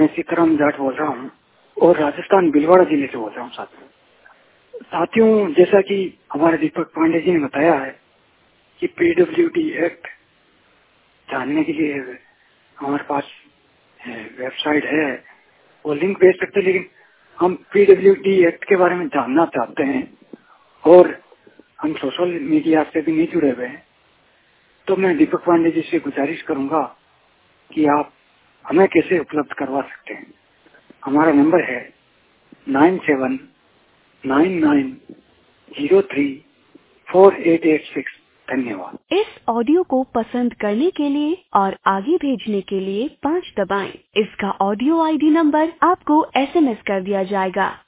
मैं सीताराम जाट बोल रहा हूँ और राजस्थान भीलवाड़ा जिले से बोल रहा हूँ साथियों, जैसा कि हमारे दीपक पांडे जी ने बताया है कि पीडब्ल्यूडी एक्ट जानने के लिए हमारे पास वेबसाइट है, वो लिंक भेज सकते हैं, लेकिन हम पीडब्ल्यूडी एक्ट के बारे में जानना चाहते हैं और हम सोशल मीडिया से भी नहीं जुड़े हुए हैं। तो मैं दीपक पांडे जी से गुजारिश करूंगा कि आप हमें कैसे उपलब्ध करवा सकते हैं। हमारा नंबर है 9799034886। धन्यवाद। इस ऑडियो को पसंद करने के लिए और आगे भेजने के लिए 5 दबाएं। इसका ऑडियो आईडी नंबर आपको SMS कर दिया जाएगा।